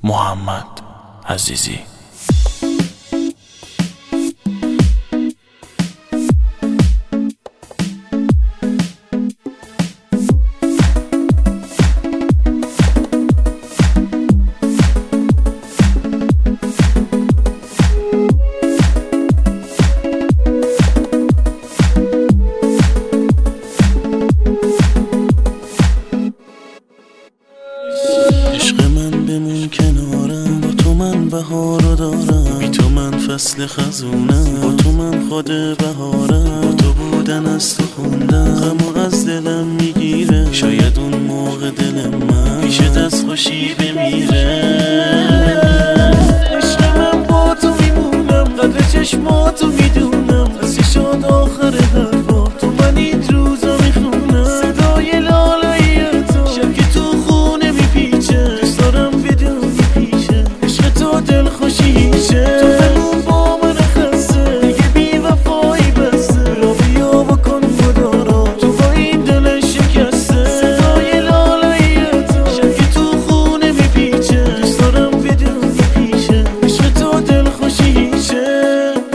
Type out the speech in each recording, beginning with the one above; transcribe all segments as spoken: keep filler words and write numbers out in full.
محمد عزیزی. بهارو دارم بی تو من فصل خزونم، با تو من خود بهارم، با تو بودن از تو خوندم، غمو از دلم میگیره، شاید اون موقع دل من پیشت از خوشی بمیره. عشق من با تو میمونم، قدر چشماتو میدونم، رسی شد آخر حرفا، تو من این روزا میخونم، صدای لالایی تو شب که تو خونه میپیچه، دوست دارم بدونی پیشه عشق تو دل خوشیشه، تو همون با من خسته دیگه بی وفایی بسته، را بیا بکن مدارا تو با این دل شکسته، صدای لالایی تو شب که تو خونه میپیچه، دوست دارم بدونی پیشه عشق تو دل خوشیشه.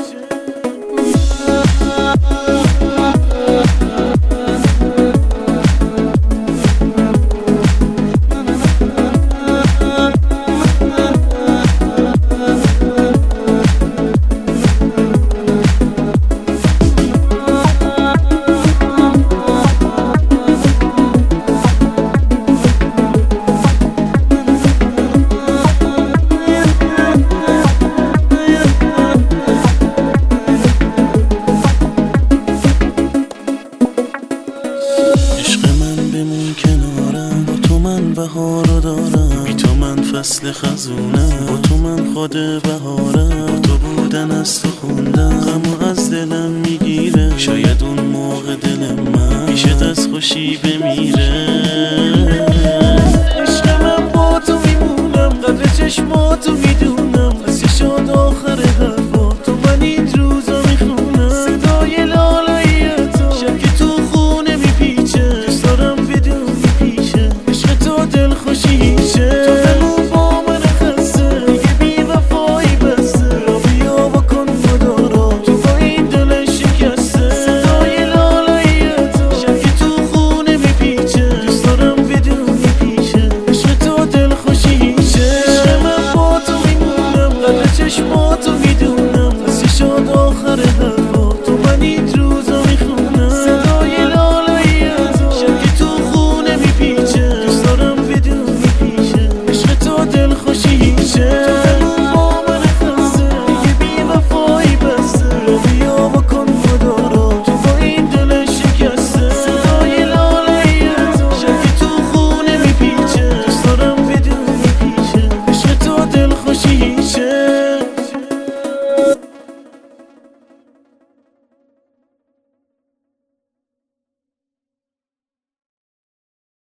بهارو دارم بی تو من فصل خزونم، با تو من خود بهارم، با تو بودن از تو خوندم، غمو از دلم میگیره، شاید اون موقع دل من پیشت از خوشی بمیره. عشق من با تو میمونم، قدر چشماتو میدونم، رسی شد آخر حرفا، تو من این روزا میخونم، صدای لالایی تو شب که تو خونه میپیچه، دوست دارم بدونی پیشه عشق تو دل خوشیشه، تو همون با من خسته دیگه بی وفایی بسته، را بیا بکن مدارا تو با این دل شکسته، صدای لالایی تو شب که تو خونه میپیچه، دوست دارم بدونی پیشه عشق تو دل خوشیشه. عشق من با تو میمونم، قدر چشماتو میدونم، رسی شد آخر حرفا، تو من این روزا میخونم، صدای لالایی تو شب که تو خونه میپیچه، دوست دارم بدونی پیشه عشق تو دل خوشیشه.